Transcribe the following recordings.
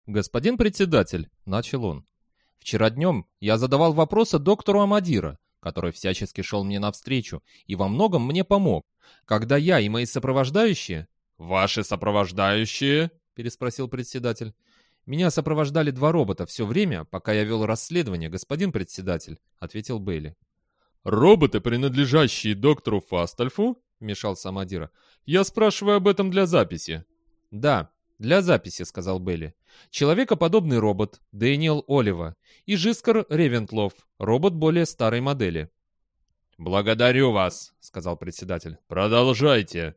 «Господин председатель», — начал он, — «вчера днем я задавал вопросы доктору Амадира, который всячески шел мне навстречу и во многом мне помог, когда я и мои сопровождающие...» «Ваши сопровождающие?» — переспросил председатель. «Меня сопровождали два робота все время, пока я вел расследование, господин председатель», — ответил Бейли. «Роботы, принадлежащие доктору Фастальфу?» — вмешался Амадира. «Я спрашиваю об этом для записи». «Да, для записи», — сказал Бейли. «Человекоподобный робот Дэниел Олива и Жискар Ревентлов, робот более старой модели». «Благодарю вас», — сказал председатель. «Продолжайте».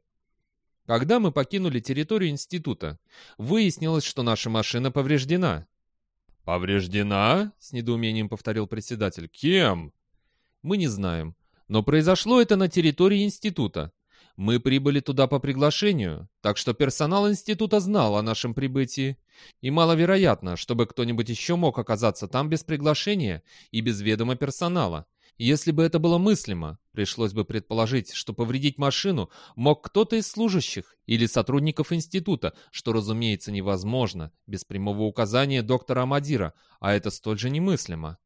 Когда мы покинули территорию института, выяснилось, что наша машина повреждена. «Повреждена?» — с недоумением повторил председатель. «Кем?» Мы не знаем, но произошло это на территории института. Мы прибыли туда по приглашению, так что персонал института знал о нашем прибытии. И маловероятно, чтобы кто-нибудь еще мог оказаться там без приглашения и без ведома персонала. Если бы это было мыслимо, пришлось бы предположить, что повредить машину мог кто-то из служащих или сотрудников института, что, разумеется, невозможно, без прямого указания доктора Амадира, а это столь же немыслимо.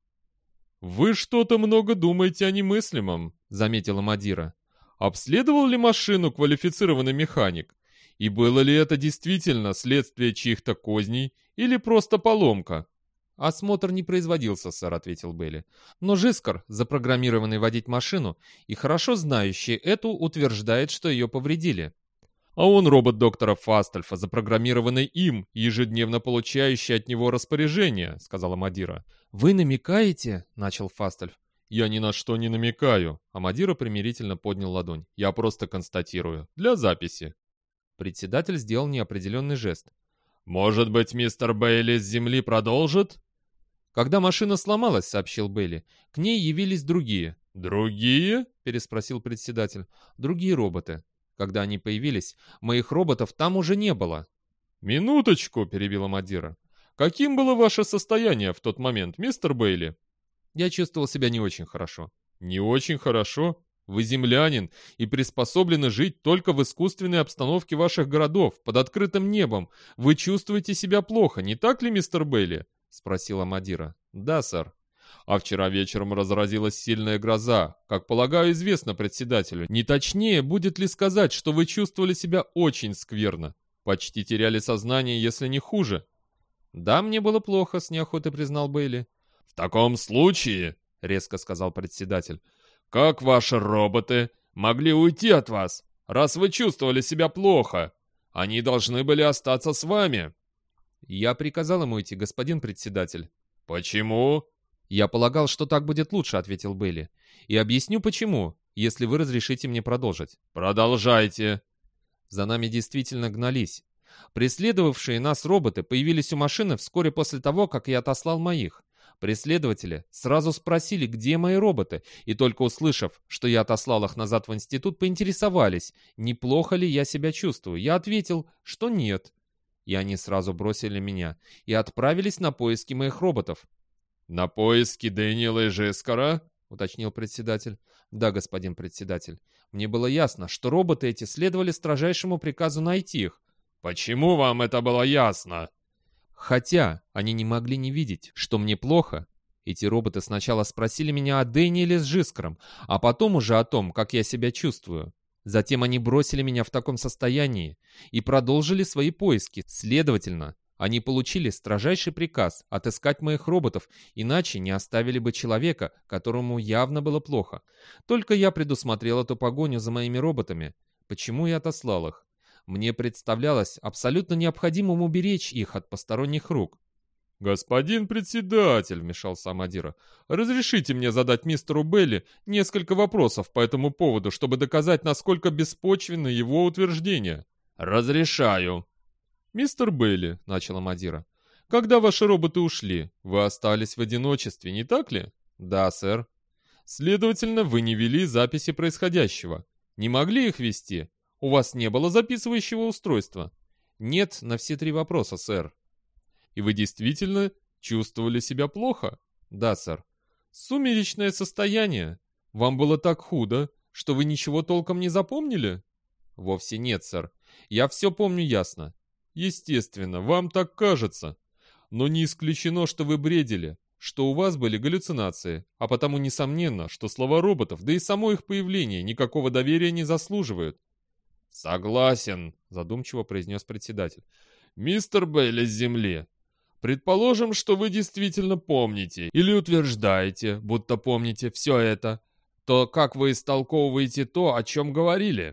«Вы что-то много думаете о немыслимом», — заметила Амадира. «Обследовал ли машину квалифицированный механик? И было ли это действительно следствие чьих-то козней или просто поломка?» «Осмотр не производился, сэр», — ответил Бейли. «Но Жискар, запрограммированный водить машину и хорошо знающий эту, утверждает, что ее повредили». «А он робот доктора Фастальфа, запрограммированный им, ежедневно получающий от него распоряжения», — сказала Мадира. «Вы намекаете?» — начал Фастальф. «Я ни на что не намекаю», — Амадира примирительно поднял ладонь. «Я просто констатирую. Для записи». Председатель сделал неопределенный жест. «Может быть, мистер Бейли с земли продолжит?» «Когда машина сломалась, — сообщил Бейли, — к ней явились другие». «Другие?» — переспросил председатель. «Другие роботы. Когда они появились, моих роботов там уже не было». «Минуточку», — перебила Мадира. «Каким было ваше состояние в тот момент, мистер Бейли?» Я чувствовал себя не очень хорошо. «Не очень хорошо? Вы землянин и приспособлены жить только в искусственной обстановке ваших городов, под открытым небом. Вы чувствуете себя плохо, не так ли, мистер Бейли?» — спросила Мадира. «Да, сэр». «А вчера вечером разразилась сильная гроза. Как полагаю, известно председателю. Не точнее, будет ли сказать, что вы чувствовали себя очень скверно? Почти теряли сознание, если не хуже?» «Да, мне было плохо», — с неохотой признал Бейли. «В таком случае», — резко сказал председатель, — «как ваши роботы могли уйти от вас, раз вы чувствовали себя плохо? Они должны были остаться с вами». «Я приказал ему идти, господин председатель». «Почему?» «Я полагал, что так будет лучше», — ответил Бейли. «И объясню почему, если вы разрешите мне продолжить». «Продолжайте». За нами действительно гнались. Преследовавшие нас роботы появились у машины вскоре после того, как я отослал моих. Преследователи сразу спросили, где мои роботы, и только услышав, что я отослал их назад в институт, поинтересовались, неплохо ли я себя чувствую. Я ответил, что нет. И они сразу бросили меня и отправились на поиски моих роботов. «На поиски Дэниела и Жескара?» — уточнил председатель. «Да, господин председатель. Мне было ясно, что роботы эти следовали строжайшему приказу найти их». «Почему вам это было ясно?» Хотя они не могли не видеть, что мне плохо. Эти роботы сначала спросили меня о Дэниеле с Жискаром, а потом уже о том, как я себя чувствую. Затем они бросили меня в таком состоянии и продолжили свои поиски. Следовательно, они получили строжайший приказ отыскать моих роботов, иначе не оставили бы человека, которому явно было плохо. Только я предусмотрел эту погоню за моими роботами. Почему я отослал их? Мне представлялось абсолютно необходимым уберечь их от посторонних рук. «Господин председатель», — вмешался Амадира, — «разрешите мне задать мистеру Белли несколько вопросов по этому поводу, чтобы доказать, насколько беспочвенны его утверждения». «Разрешаю». «Мистер Белли», — начал Амадира, — «когда ваши роботы ушли, вы остались в одиночестве, не так ли?» «Да, сэр». «Следовательно, вы не вели записи происходящего. Не могли их вести? У вас не было записывающего устройства?» «Нет, на все три вопроса, сэр». «И вы действительно чувствовали себя плохо?» «Да, сэр». «Сумеречное состояние. Вам было так худо, что вы ничего толком не запомнили?» «Вовсе нет, сэр. Я все помню ясно». «Естественно, вам так кажется. Но не исключено, что вы бредили, что у вас были галлюцинации, а потому несомненно, что слова роботов, да и само их появление никакого доверия не заслуживают. «Согласен», — задумчиво произнес председатель. «Мистер Бейли с Земли, предположим, что вы действительно помните или утверждаете, будто помните все это, то как вы истолковываете то, о чем говорили?»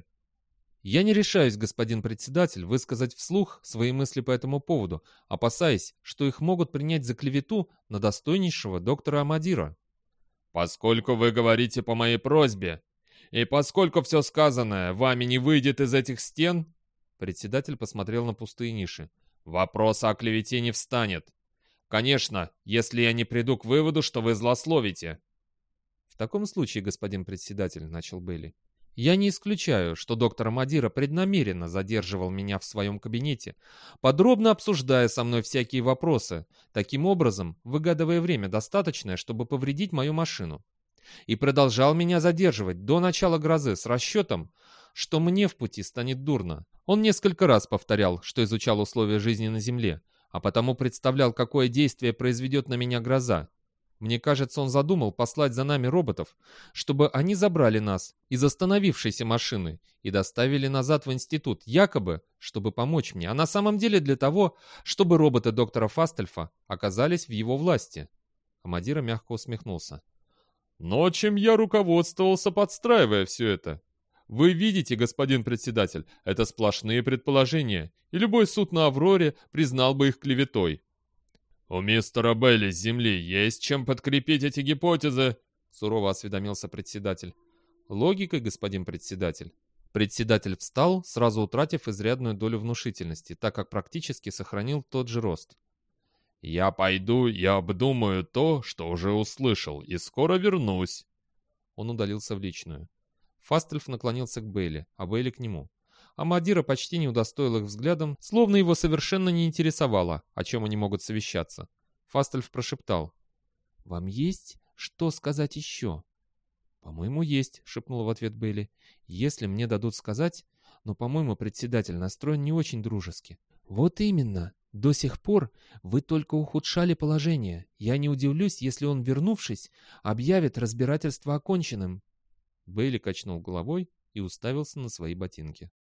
Я не решаюсь, господин председатель, высказать вслух свои мысли по этому поводу, опасаясь, что их могут принять за клевету на достойнейшего доктора Амадира. «Поскольку вы говорите по моей просьбе, и поскольку все сказанное вами не выйдет из этих стен...» Председатель посмотрел на пустые ниши. «Вопроса о клевете не встанет. Конечно, если я не приду к выводу, что вы злословите». «В таком случае, господин председатель, — начал Бейли, — я не исключаю, что доктор Амадира преднамеренно задерживал меня в своем кабинете, подробно обсуждая со мной всякие вопросы, таким образом выгадывая время достаточное, чтобы повредить мою машину. И продолжал меня задерживать до начала грозы с расчетом, что мне в пути станет дурно. Он несколько раз повторял, что изучал условия жизни на Земле, а потому представлял, какое действие произведет на меня гроза. Мне кажется, он задумал послать за нами роботов, чтобы они забрали нас из остановившейся машины и доставили назад в институт, якобы, чтобы помочь мне, а на самом деле для того, чтобы роботы доктора Фастельфа оказались в его власти». Амадира мягко усмехнулся. «Но чем я руководствовался, подстраивая все это? Вы видите, господин председатель, это сплошные предположения, и любой суд на Авроре признал бы их клеветой». «У мистера Бейли с Земли есть чем подкрепить эти гипотезы?» — сурово осведомился председатель. «Логикой, господин председатель». Председатель встал, сразу утратив изрядную долю внушительности, так как практически сохранил тот же рост. «Я пойду и обдумаю то, что уже услышал, и скоро вернусь». Он удалился в личную. Фастельф наклонился к Бейли, а Бейли к нему. Амадира почти не удостоил их взглядом, словно его совершенно не интересовало, о чем они могут совещаться. Фастельф прошептал: «Вам есть что сказать еще?» «По-моему, есть», — шепнул в ответ Бейли. «Если мне дадут сказать, но, по-моему, председатель настроен не очень дружески». «Вот именно. До сих пор вы только ухудшали положение. Я не удивлюсь, если он, вернувшись, объявит разбирательство оконченным». Бейли качнул головой и уставился на свои ботинки.